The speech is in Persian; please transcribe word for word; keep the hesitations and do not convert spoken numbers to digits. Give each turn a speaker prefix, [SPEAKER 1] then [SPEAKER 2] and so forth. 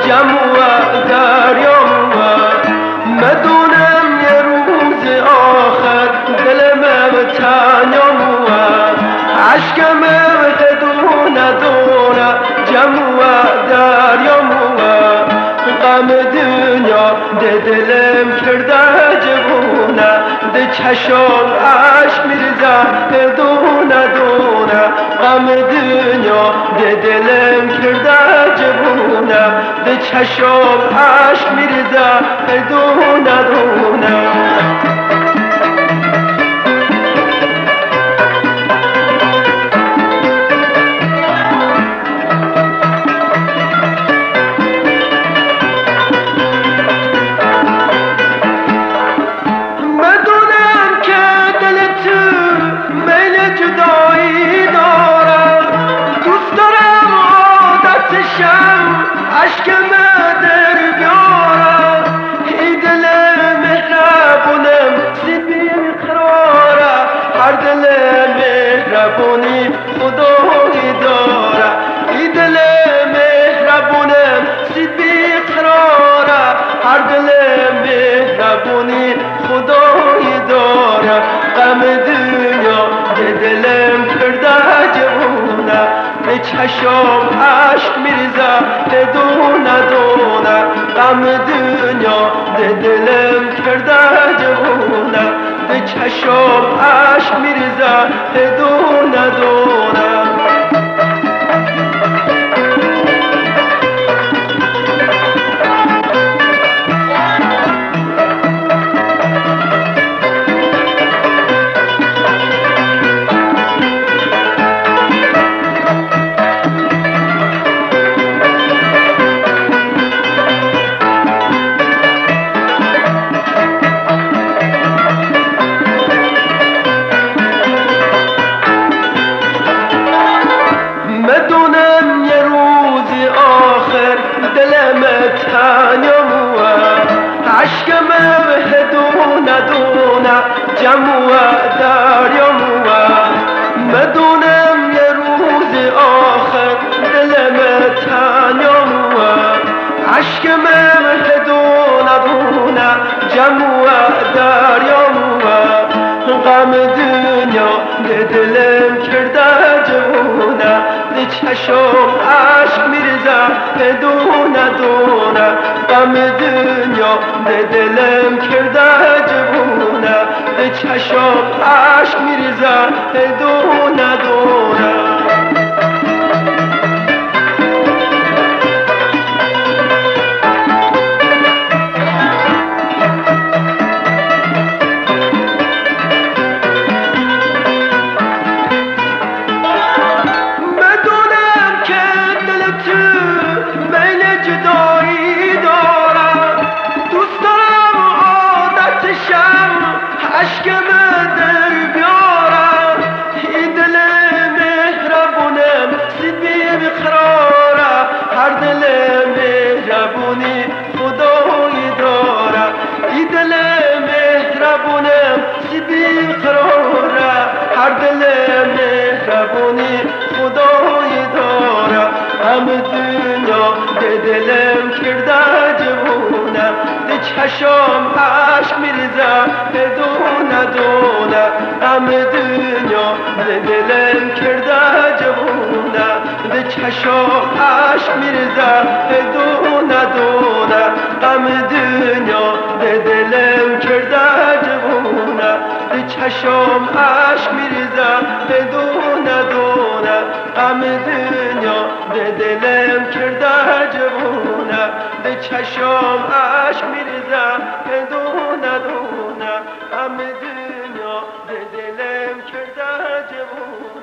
[SPEAKER 1] جمع و دریام مدونم یه روز آخر دلم تنیام عشقم دونه دونه جمع و دریام غم دنیا ده دلم کرده جوونه ده چشم عشق میریزه دونه دونه غم دنیا ده دلم کرده جوونه ده چشم عشق میریزه دونه دونه عشقم در بیاره ای دل مهربونم زید بیقراره هر دل مهربونی خدایی داره ای دل مهربونم زید بیقراره هر دل مهربونی خدایی داره غم دنیا ده دلم کرده جوونه به چشم عشق میریزه دونه دونه غم دنیا ده دلم کرده جوونه به چشم عشق میریزه دونه دونه مدونم یه روز آخر دلم تنیام عشقم دونه دونه جمع و دریام مدونم یه روز آخر دلم تنیام عشقم دونه دونه جمع و دریام غم دنیا ده دلم کرده جوونه ده چشم عشق میریزه دونه دونه غم دنیا ده دلم کرده جوونه ده چشم عشق میریزه دونه دونه عشقم در بیاره ای دل مهربونم زید بیقراره هر دل مهربونی خدایی داره ای دل مهربونم زید بیقراره هر دل مهربونی خدایی داره غم دنیا ده دلم کرده جوونه ده چشم عشق میریزه دونه دونه غم دنیا ده دلم کرده جوونه ده چشم عشق میریزه دونه دونه غم دنیا ده دلم کرده جوونه ده چشم عشق میریزه دونه دونه غم دنیا ده دلم کرده جوونه ده چشم عشق میریزه دونه دونه غم دنیا ده دلم کرده جوونه